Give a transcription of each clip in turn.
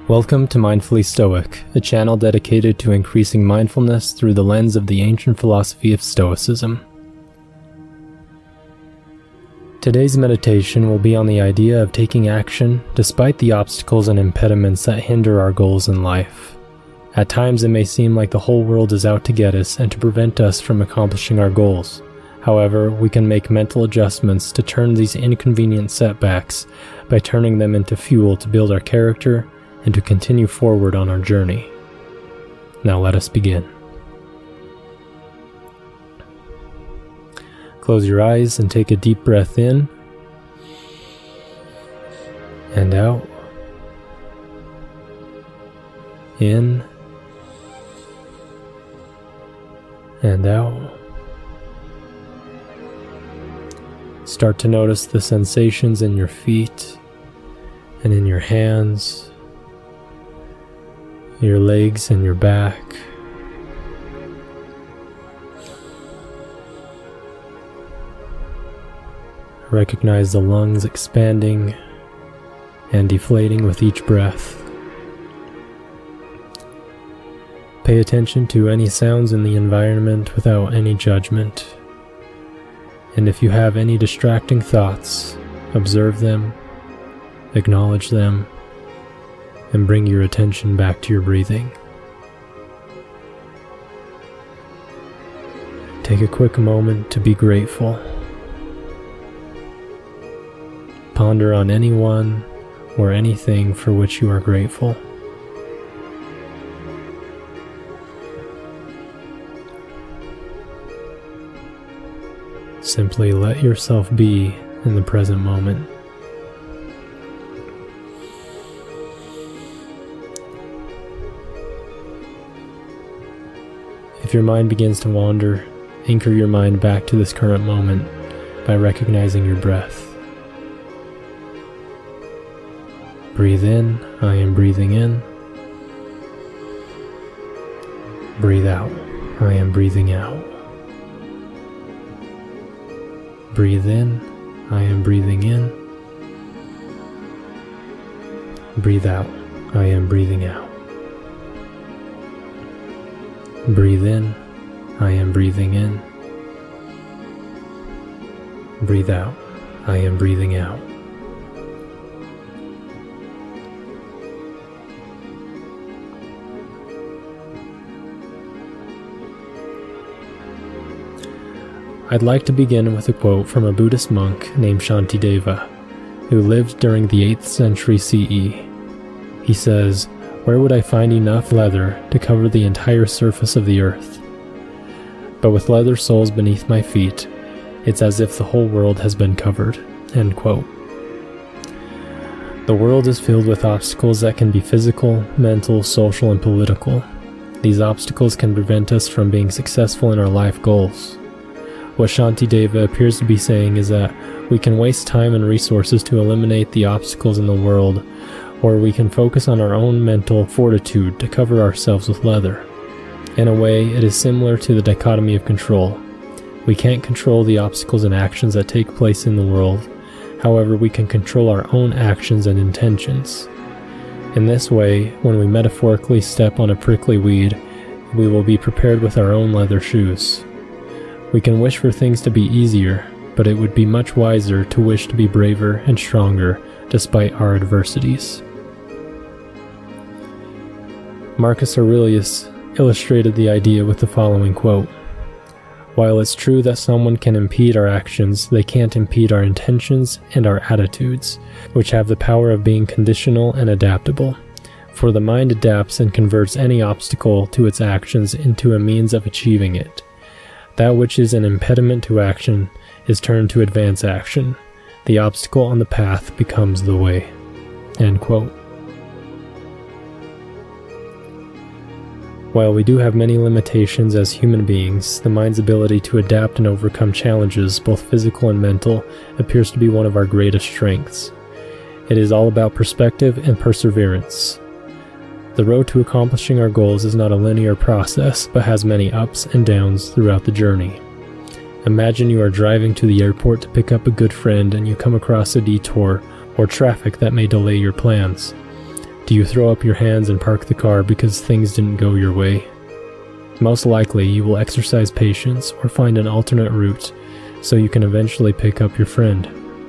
Welcome to Mindfully Stoic, a channel dedicated to increasing mindfulness through the lens of the ancient philosophy of Stoicism. Today's meditation will be on the idea of taking action despite the obstacles and impediments that hinder our goals in life. At times it may seem like the whole world is out to get us and to prevent us from accomplishing our goals. However, we can make mental adjustments to turn these inconvenient setbacks by turning them into fuel to build our character and to continue forward on our journey. Now let us begin. Close your eyes and take a deep breath in and out. In and out. Start to notice the sensations in your feet and in your hands, your legs and your back. Recognize the lungs expanding and deflating with each breath. Pay attention to any sounds in the environment without any judgment. And if you have any distracting thoughts, observe them, acknowledge them, and bring your attention back to your breathing. Take a quick moment to be grateful. Ponder on anyone or anything for which you are grateful. Simply let yourself be in the present moment. If your mind begins to wander, anchor your mind back to this current moment by recognizing your breath. Breathe in, I am breathing in. Breathe out, I am breathing out. Breathe in, I am breathing in. Breathe out, I am breathing out. Breathe in, I am breathing in. Breathe out, I am breathing out. I'd like to begin with a quote from a Buddhist monk named Shantideva, who lived during the 8th century CE. He says, "Where would I find enough leather to cover the entire surface of the earth? But with leather soles beneath my feet, it's as if the whole world has been covered." End quote. The world is filled with obstacles that can be physical, mental, social, and political. These obstacles can prevent us from being successful in our life goals. What Shantideva appears to be saying is that we can waste time and resources to eliminate the obstacles in the world, or we can focus on our own mental fortitude to cover ourselves with leather. In a way, it is similar to the dichotomy of control. We can't control the obstacles and actions that take place in the world. However, we can control our own actions and intentions. In this way, when we metaphorically step on a prickly weed, we will be prepared with our own leather shoes. We can wish for things to be easier, but it would be much wiser to wish to be braver and stronger despite our adversities. Marcus Aurelius illustrated the idea with the following quote: "While it's true that someone can impede our actions, they can't impede our intentions and our attitudes, which have the power of being conditional and adaptable. For the mind adapts and converts any obstacle to its actions into a means of achieving it. That which is an impediment to action is turned to advance action. The obstacle on the path becomes the way." End quote. While we do have many limitations as human beings, the mind's ability to adapt and overcome challenges, both physical and mental, appears to be one of our greatest strengths. It is all about perspective and perseverance. The road to accomplishing our goals is not a linear process, but has many ups and downs throughout the journey. Imagine you are driving to the airport to pick up a good friend and you come across a detour or traffic that may delay your plans. Do you throw up your hands and park the car because things didn't go your way? Most likely, you will exercise patience or find an alternate route so you can eventually pick up your friend.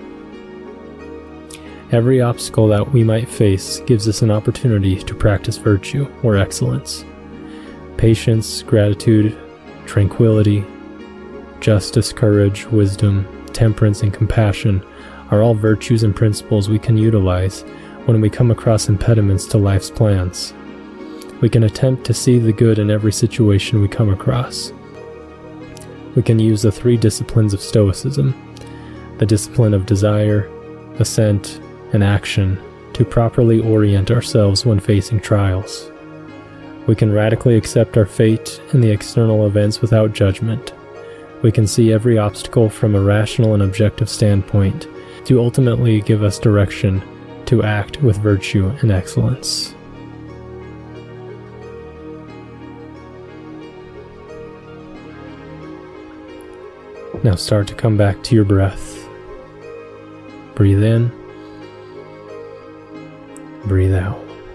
Every obstacle that we might face gives us an opportunity to practice virtue or excellence. Patience, gratitude, tranquility, justice, courage, wisdom, temperance, and compassion are all virtues and principles we can utilize when we come across impediments to life's plans. We can attempt to see the good in every situation we come across. We can use the 3 disciplines of Stoicism, the discipline of desire, assent, and action, to properly orient ourselves when facing trials. We can radically accept our fate and the external events without judgment. We can see every obstacle from a rational and objective standpoint to ultimately give us direction to act with virtue and excellence. Now start to come back to your breath. Breathe in. Breathe out.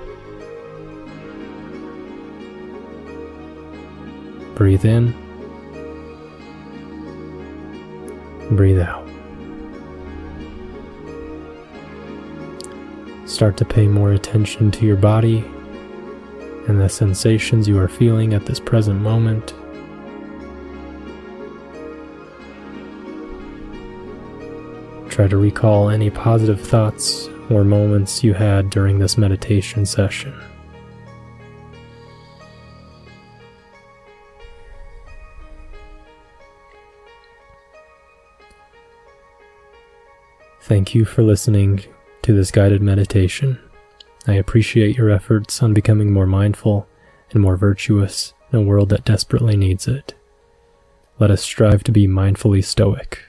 Breathe in. Breathe out. Start to pay more attention to your body and the sensations you are feeling at this present moment. Try to recall any positive thoughts or moments you had during this meditation session. Thank you for listening to this guided meditation. I appreciate your efforts on becoming more mindful and more virtuous in a world that desperately needs it. Let us strive to be mindfully stoic.